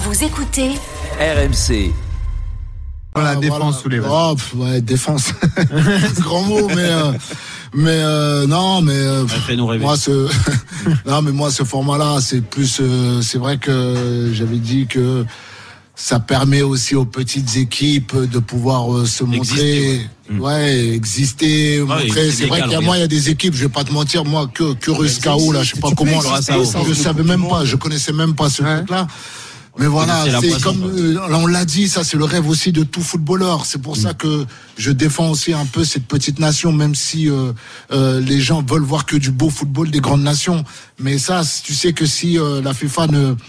Vous écoutez RMC. La défense sous les vaches. Ouais, défense. Grand mot, mais non, mais moi moi ce format-là, c'est plus, c'est vrai que j'avais dit que ça permet aussi aux petites équipes de pouvoir se montrer, exister, montrer. C'est vrai qu'il y a il y a des équipes, je vais pas te mentir, moi que Ruscao là, je sais pas comment, je savais même pas, je connaissais même pas ce truc-là. Mais voilà, c'est comme on l'a dit, ça c'est le rêve aussi de tout footballeur. C'est pour ça que je défends aussi un peu cette petite nation, même si les gens veulent voir que du beau football des grandes nations. Mais ça, tu sais que si la FIFA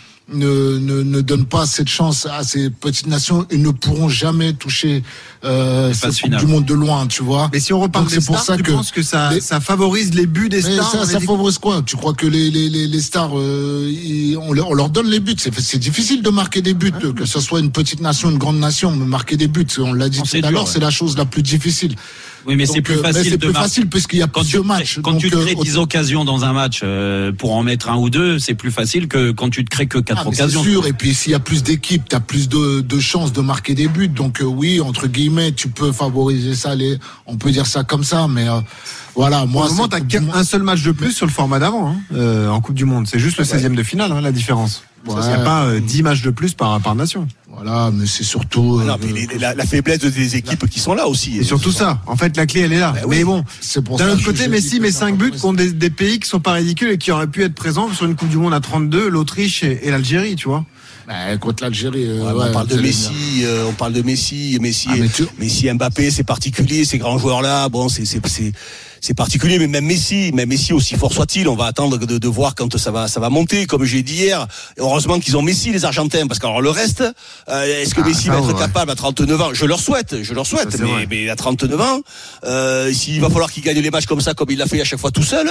ne donne pas cette chance à ces petites nations, ils ne pourront jamais toucher cette Coupe du Monde de loin, tu vois. Mais si on reparle des stars, tu penses que ça favorise les buts des stars? Ça favorise quoi? Tu crois que les stars, on leur donne les buts? C'est difficile de marquer des buts, que ce soit une petite nation, une grande nation, mais marquer des buts, on l'a dit tout à l'heure, c'est la chose la plus difficile. Oui, mais c'est plus facile. C'est plus facile parce qu'il y a plus de matchs. Quand tu crées 10 occasions dans un match pour en mettre un ou deux, c'est plus facile que quand tu te crées que 4 occasions. C'est sûr. Et puis s'il y a plus d'équipes, t'as plus de chances de marquer des buts. Donc oui, entre guillemets, tu peux favoriser ça. On peut dire ça comme ça, mais voilà. Moi, au moment, t'as un seul match de plus sur le format d'avant en Coupe du Monde. C'est juste le 16e de finale, la différence. Il n'y a pas 10 matchs de plus par nation. Voilà, mais c'est surtout la faiblesse des équipes qui sont là aussi. Et surtout ça. En fait, la clé, elle est là. Mais bon, d'un autre côté, Messi met 5 buts contre des pays qui sont pas ridicules et qui auraient pu être présents sur une Coupe du Monde à 32, l'Autriche et l'Algérie, tu vois. Contre l'Algérie, on parle de Messi, Messi, Mbappé, c'est particulier, ces grands joueurs-là. Bon, c'est particulier, mais même Messi, aussi fort soit-il, on va attendre de voir quand ça va monter, comme j'ai dit hier. Heureusement qu'ils ont Messi, les Argentins, parce que alors le reste, est-ce que Messi va être capable à 39 ans? Je leur souhaite, mais à 39 ans, s'il va falloir qu'il gagne les matchs comme ça, comme il l'a fait à chaque fois tout seul,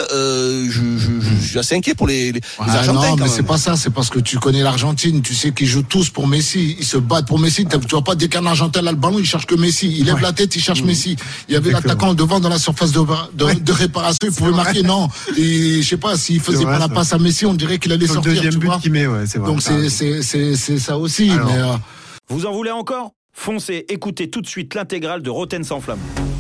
je suis assez inquiet pour les Argentins. Non, mais c'est pas ça, c'est parce que tu connais l'Argentine, tu sais qu'ils jouent tous pour Messi, ils se battent pour Messi. Tu vois pas, dès qu'un Argentin a le ballon, il cherche que Messi, il lève la tête, il cherche Messi. Il y avait l'attaquant devant dans la surface de réparation, il pouvait marquer, non. Et je sais pas, s'il faisait pas la passe à Messi, on dirait qu'il allait sortir. Le deuxième but qu'il met, c'est vrai. Donc c'est ça aussi. Vous en voulez encore? Foncez, écoutez tout de suite l'intégrale de Roten sans flamme.